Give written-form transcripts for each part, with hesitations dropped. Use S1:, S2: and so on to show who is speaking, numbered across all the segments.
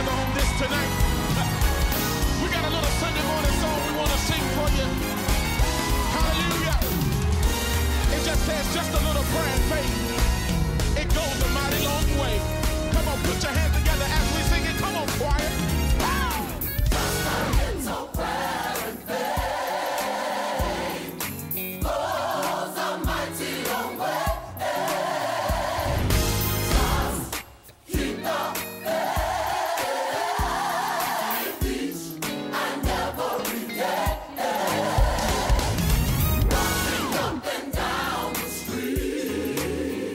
S1: together on this tonight. We got a little Sunday morning song we want to sing for you. Hallelujah. It just says just a little prayer and faith. It goes a mighty long way. Come on, put your hands together as we sing it. Come on, choir.
S2: Just a little prayer and faith goes a mighty long way. Just keep the faith each and every day. Walking up and down the street,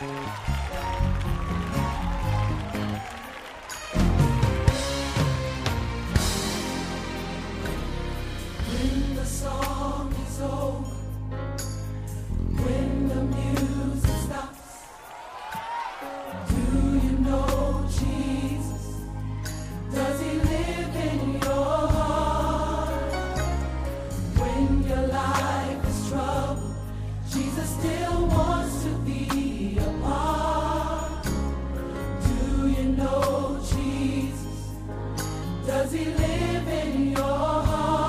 S2: When the song is over, when the music stops, do you know Jesus? Does he live in your heart? When your life is troubled, Jesus still wants to be a part. Do you know Jesus? Does he live in your heart?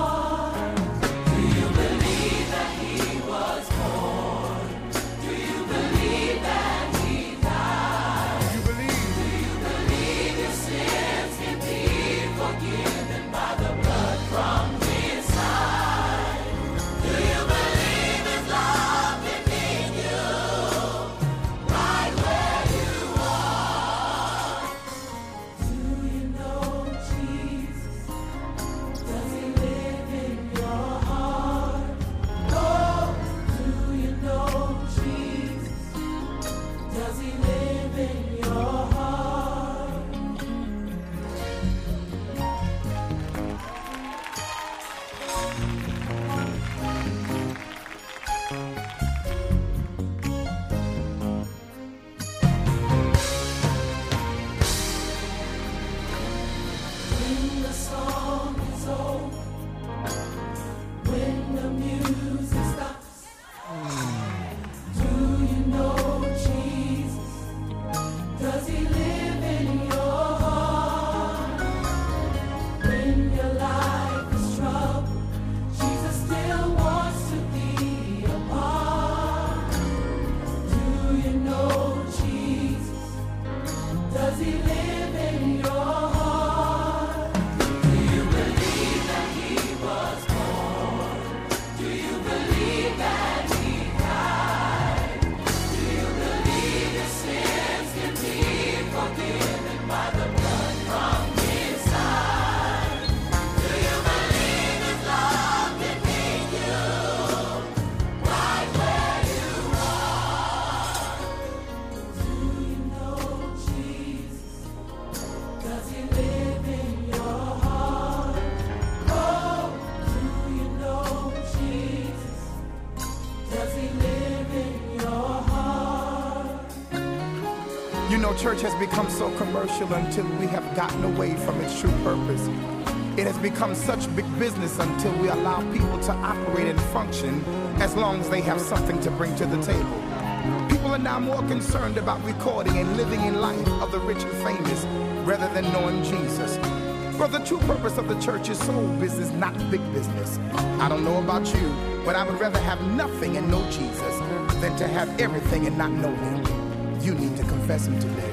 S3: You know, church has become so commercial until we have gotten away from its true purpose. It has become such big business until we allow people to operate and function as long as they have something to bring to the table. People are now more concerned about recording and living in life of the rich and famous rather than knowing Jesus. But the true purpose of the church is soul business, not big business. I don't know about you, but I would rather have nothing and know Jesus than to have everything and not know him. You need to confess him today.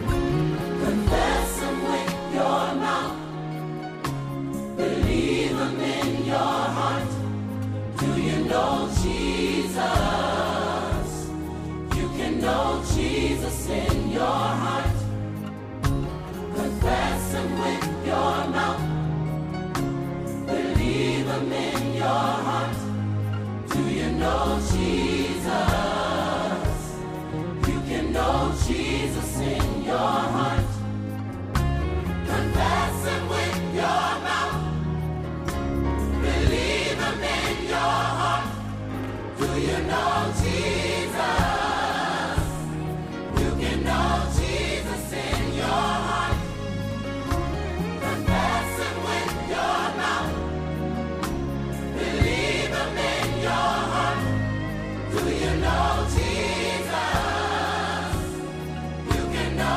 S2: Confess him with your mouth. Believe him in your heart. Do you know Jesus? You can know Jesus in your heart. Confess him with your mouth. Believe him in your heart. Do you know Jesus? Know Jesus in your heart. Confess him with your mouth. Believe him in your heart. Do you know Jesus? You can know Jesus in your heart. Confess him with your mouth. Believe him in your heart. Do you know Jesus?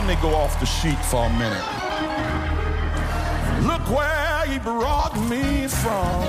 S1: me go off the sheet for a minute. Look where he brought me from.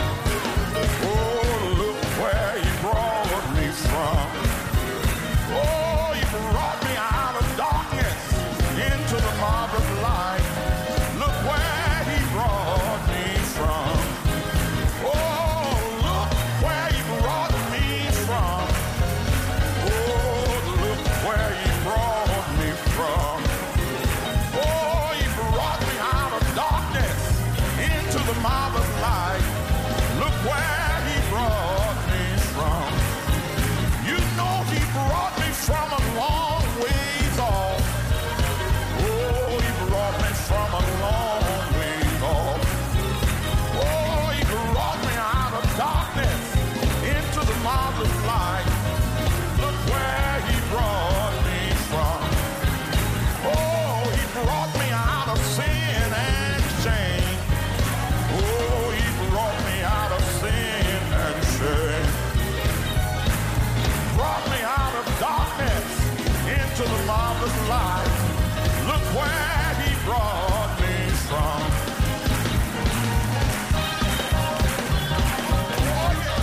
S1: Oh, look where he brought me from. Oh, he brought me out of darkness into the marvelous light. Look where he brought me from. Oh, look where he brought me from. Oh, look where he brought me from. Oh, he brought me out of darkness into the marvelous light. Look where he brought me from. You know he brought me from a long ways off. Oh, he brought me from a long ways off. Oh, he brought me out of darkness into the marvelous light. Look where he brought me from. Oh, he brought me out of sin and shame. Oh, he brought me out of sin and shame. Brought me out of darkness into the marvelous light. Look where he brought me from. Oh, yeah.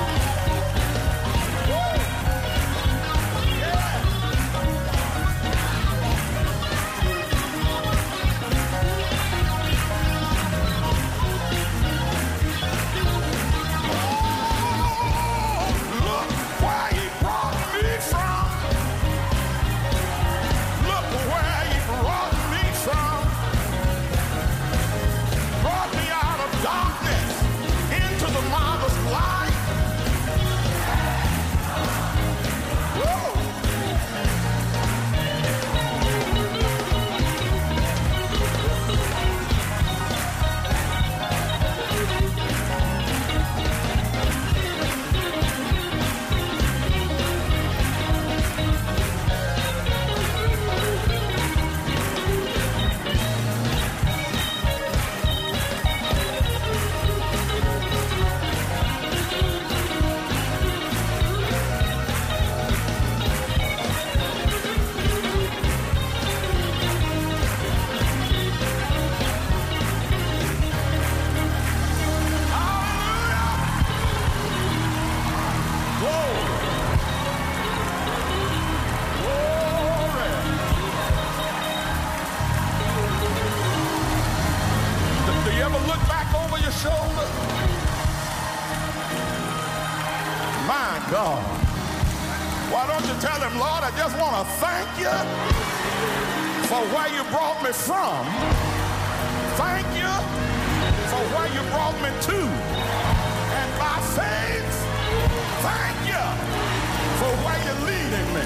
S1: Woo. Yeah. Look where he brought me from. Look where he brought me from. Brought me out of darkness into the marvelous light. Woo! Do you ever look back over your shoulder? My God. Why don't you tell him, Lord, I just want to thank you for where you brought me from. Thank you for where you brought me to. And by faith, thank you for where you're leading me.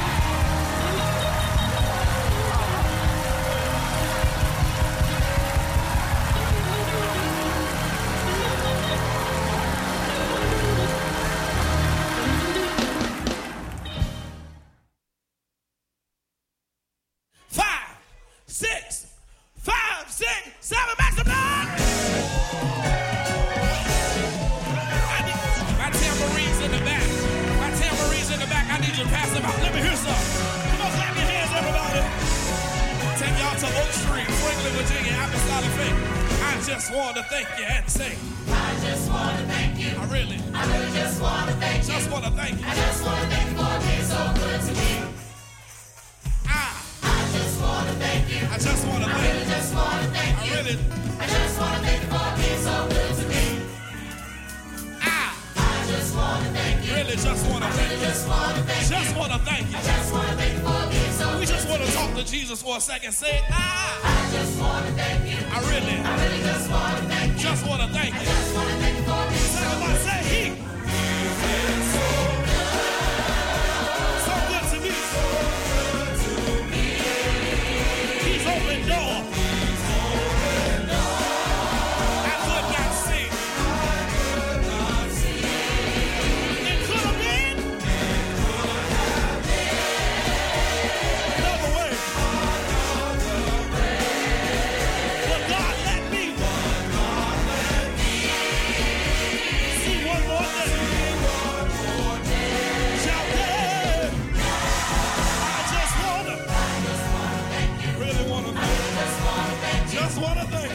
S4: just want to thank you and say,
S2: I just want to thank you.
S4: I really
S2: just want to thank you.
S4: just want to thank you.
S2: I just want to thank you for being so good to me. I just want to thank you.
S4: I just want to
S2: I
S4: thank
S2: really
S4: you.
S2: just want to thank you. I just want to thank you for being so good to me. I just want to thank you.
S4: Really just want to
S2: I
S4: thank
S2: really
S4: you.
S2: just want to thank you.
S4: Just want to thank you.
S2: I just want to thank you for being so
S4: We
S2: good
S4: just want to
S2: me.
S4: talk to Jesus for a second. Say,
S2: I just want to thank you.
S4: I really
S2: just want to thank you.
S4: just want to thank
S2: I
S4: you.
S2: just want to thank you for being so
S4: Somebody
S2: good.
S4: say, He. So good to me. He's opened door. I could not see. It could have been another way. But God let me what I think.